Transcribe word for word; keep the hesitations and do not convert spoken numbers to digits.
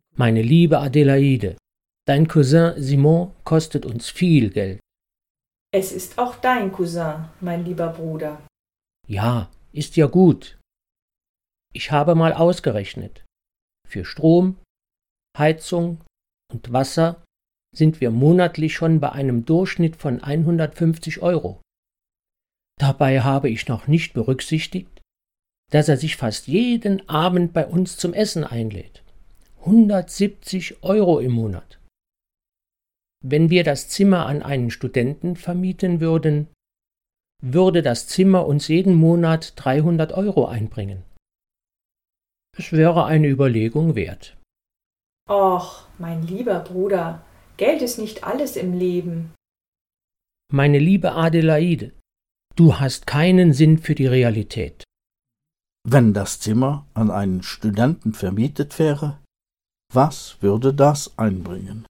Meine liebe Adelaide, dein Cousin Simon kostet uns viel Geld. Es ist auch dein Cousin, mein lieber Bruder. Ja, ist ja gut. Ich habe mal ausgerechnet. Für Strom, Heizung und Wasser sind wir monatlich schon bei einem Durchschnitt von hundertfünfzig Euro. Dabei habe ich noch nicht berücksichtigt, dass er sich fast jeden Abend bei uns zum Essen einlädt. hundertsiebzig Euro im Monat. Wenn wir das Zimmer an einen Studenten vermieten würden, würde das Zimmer uns jeden Monat dreihundert Euro einbringen. Es wäre eine Überlegung wert. Och, mein lieber Bruder, Geld ist nicht alles im Leben. Meine liebe Adelaide, du hast keinen Sinn für die Realität. Wenn das Zimmer an einen Studenten vermietet wäre, was würde das einbringen?